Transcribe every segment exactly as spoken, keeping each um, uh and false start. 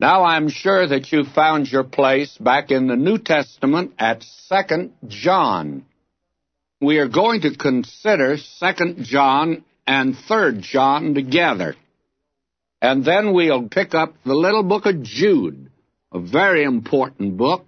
Now I'm sure that you found your place back in the New Testament at Second John. We are going to consider Second John and Third John together. And then we'll pick up the little book of Jude, a very important book.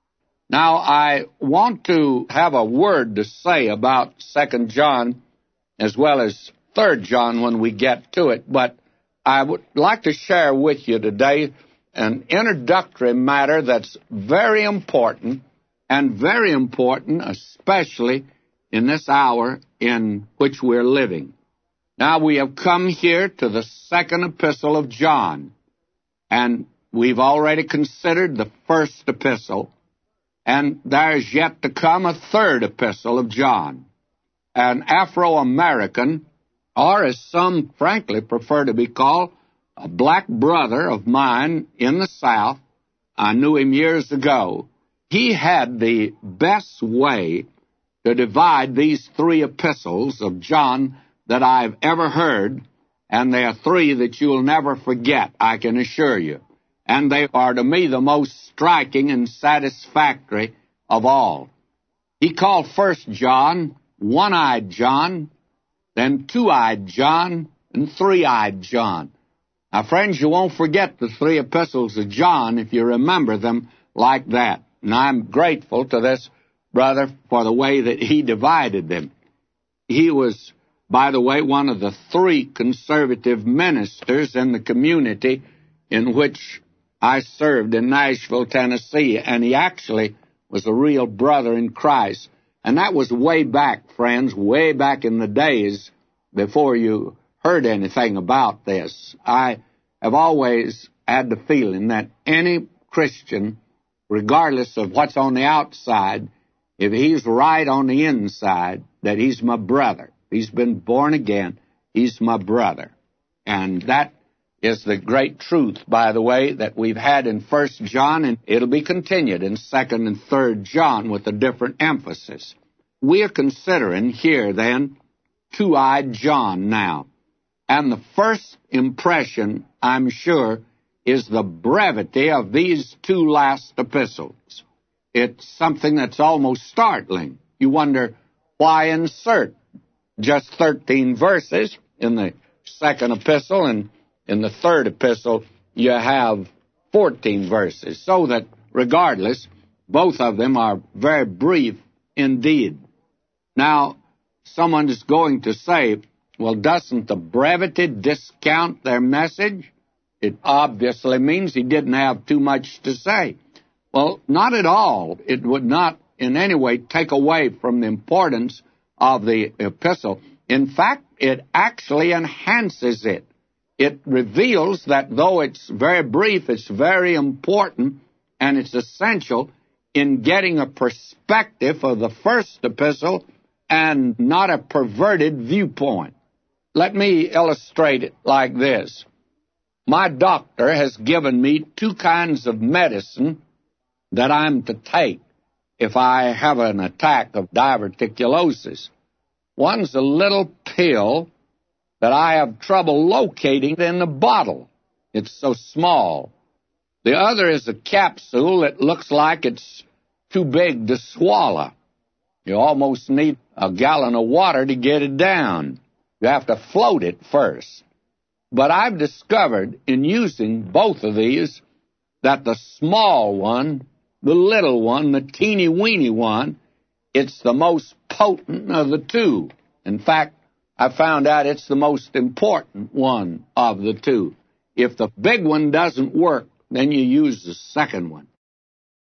Now, I want to have a word to say about Second John as well as Third John when we get to it, but I would like to share with you today an introductory matter that's very important, and very important especially in this hour in which we're living. Now, we have come here to the second epistle of John, and we've already considered the first epistle, and there's yet to come a third epistle of John. An Afro-American, or as some frankly prefer to be called, a black brother of mine in the South, I knew him years ago, he had the best way to divide these three epistles of John that I've ever heard, and they are three that you'll never forget, I can assure you. And they are, to me, the most striking and satisfactory of all. He called First John One-Eyed John, then Two-Eyed John, and Three-Eyed John. Now, friends, you won't forget the three epistles of John if you remember them like that. And I'm grateful to this brother for the way that he divided them. He was, by the way, one of the three conservative ministers in the community in which I served in Nashville, Tennessee, and he actually was a real brother in Christ. And that was way back, friends, way back in the days before you heard anything about this. I have always had the feeling that any Christian, regardless of what's on the outside, if he's right on the inside, that he's my brother. He's been born again. He's my brother. And that is the great truth, by the way, that we've had in First John, and it'll be continued in Second and Third John with a different emphasis. We are considering here, then, Two-Eyed John now. And the first impression, I'm sure, is the brevity of these two last epistles. It's something that's almost startling. You wonder, why insert just thirteen verses in the second epistle, and in the third epistle you have fourteen verses, so that regardless, both of them are very brief indeed. Now, someone is going to say, well, doesn't the brevity discount their message? It obviously means he didn't have too much to say. Well, not at all. It would not in any way take away from the importance of the epistle. In fact, it actually enhances it. It reveals that though it's very brief, it's very important, and it's essential in getting a perspective of the first epistle and not a perverted viewpoint. Let me illustrate it like this. My doctor has given me two kinds of medicine that I'm to take if I have an attack of diverticulosis. One's a little pill that I have trouble locating in the bottle. It's so small. The other is a capsule that looks like it's too big to swallow. You almost need a gallon of water to get it down. You have to float it first. But I've discovered in using both of these that the small one, the little one, the teeny-weeny one, it's the most potent of the two. In fact, I found out it's the most important one of the two. If the big one doesn't work, then you use the second one.